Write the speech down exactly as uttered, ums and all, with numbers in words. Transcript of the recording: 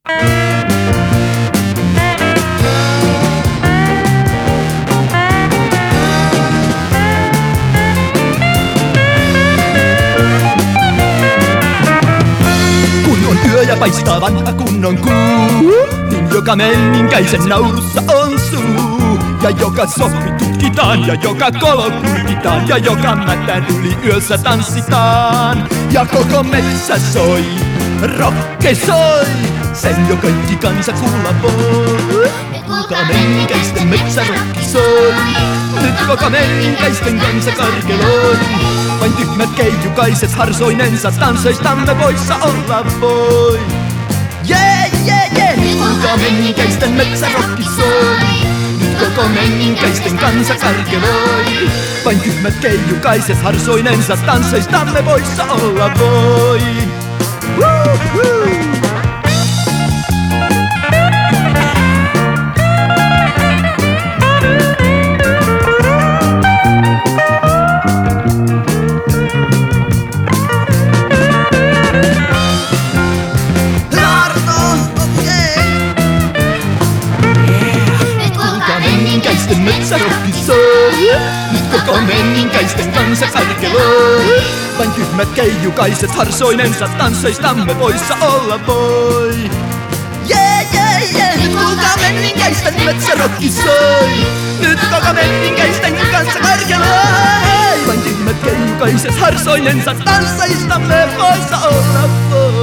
Kun on yö ja paistaa vanha kunnon kuu, niin joka menninkäisen naurussa on suu. Ja joka soppi tutkitaan ja joka kolo kurkitaan ja joka mätän yli yössä tanssitaan. Ja koko metsä soi, rokke soi, sen jo kaikki kansa kuulla voi. Kuka menninkäisten metsärokki soi, nyt koko menninkäisten kansa karkeloi. Vain tyhmät keijukaiset harsoinensa tanssoistamme poissa olla voi. Jee, jee, jee, nyt kuka menninkäisten metsärokki soi, nyt koko menninkäisten kansa karkeloi. Vain tyhmät keijukaiset harsoinensa tanssoistamme poissa olla voi. Woo-hoo! Metsärokki soi, nyt koko menninkäisten kansa karkeloi. Vain tyhmät keijukaiset harsoinensa tanssoistamme poissa olla voi. Jee, jee, jee, nyt kuulkaa menninkäisten metsärokki soi, nyt koko menninkäisten kansa karkeloi. Vain tyhmät keijukaiset harsoinensa tanssoistamme poissa olla voi.